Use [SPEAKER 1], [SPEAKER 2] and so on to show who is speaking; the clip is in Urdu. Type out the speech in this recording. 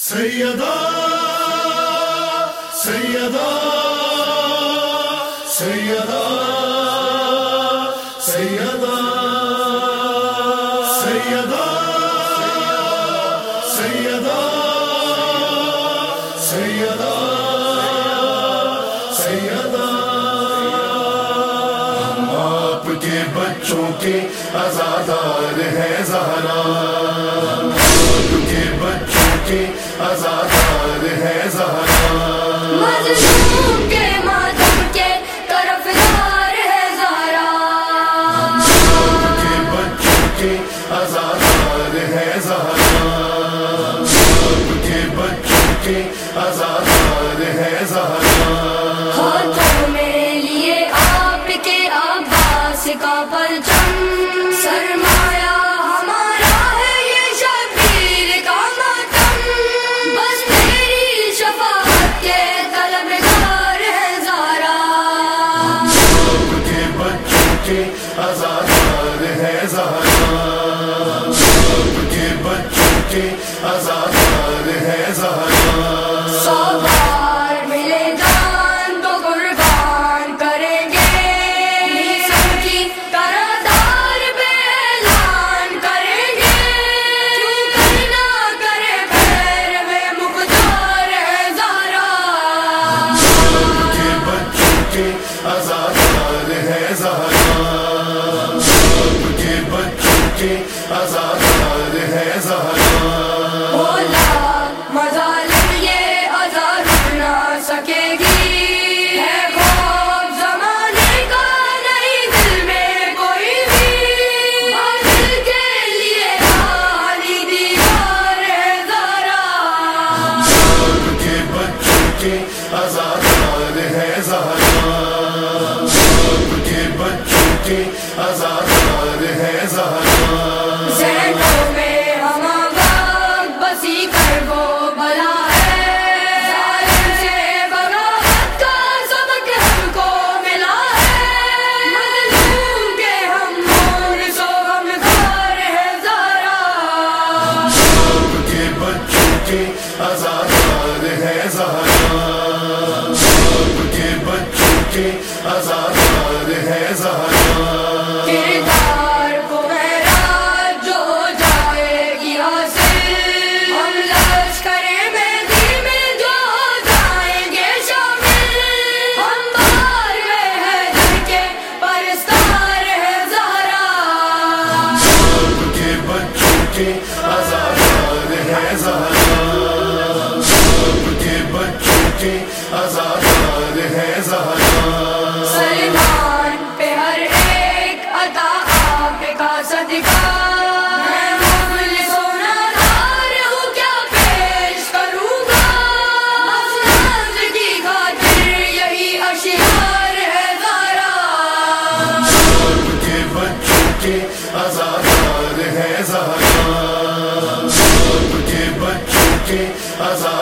[SPEAKER 1] سیدہ سیدہ سیدہ سیدہ سیدہ سیدہ سیدہ سیدہ ہم آپ کے بچوں کے عزادار ہیں زہرا، ہم آپ کے بچوں کے عزادار ہیں زہرا،
[SPEAKER 2] مظلوم کے ماتم کے طرفدار ہے زہرا،
[SPEAKER 1] ہم آپ کے بچوں کے عزادار ہیں زہرا، ہم آپ کے بچوں کے عزادار ہیں زہرا،
[SPEAKER 2] ہاتھوں میں لیے آپ کے عباس کا پرچم، سرمایہ ہمارا ہے یہ شبیر کا ماتم، بس تیری شفاعت کے طلبگار ہے زہرا،
[SPEAKER 1] آپ کے بچوں کے عزادار ہیں زہرا، آپ کے بچوں کے عزادار ہیں زہرا،
[SPEAKER 2] 100 بار ملے جان تو قربان کریں گے، سب کی طرفدار پہ اعلان کریں گے، کیوں کرنا کرے پیر میں مقدار ہے زہرا،
[SPEAKER 1] آپ کے بچوں کے عزادار ہیں زہرا، آپ کے بچوں کے عزادار ہیں زہرا،
[SPEAKER 2] اولاد مظالم یہ عذاب نہ سکے گی، ہے خوف زمانے کا نہیں دل میں کوئی بھی، باطل کے لیے عالی دیوار ہے زہرا،
[SPEAKER 1] آپ کے بچوں کے عزادار ہیں زہرا، آپ کے بچوں کے عزادار ہیں زہرا،
[SPEAKER 2] ذہنوں میں ہم وقت بسی کر وہ بلا ہے، ظالم سے بغاوت کا سبق ہم کو ملا ہے، مظلوم کے ہم مورث و غمخوار ہے زہرا،
[SPEAKER 1] آپ کے بچوں کے عزادار ہیں زہرا، آپ کے بچوں کے عزادار ہیں زہرا،
[SPEAKER 2] کردار کو معراج جو ہو جائے گی حاصل، ہم لشکر مہدی میں جو ہو جائیں گے شامل، ہم بارگاہ حیدر کے پرستار ہے زہرا،
[SPEAKER 1] آپ کے بچوں کے عزادار ہیں زہرا، آپ کے بچوں کے عزادار ہیں زہرا،
[SPEAKER 2] سلمان پہ ہر ایک عطا آپ کا صدقہ، میں مفلس و نادار ہوں کیا پیش کروں گا، بس ناز کی خاطر یہی اشعار ہے زہرا،
[SPEAKER 1] آپ کے بچوں کے عزادار ہیں زہرا، آپ کے بچوں کے عزادار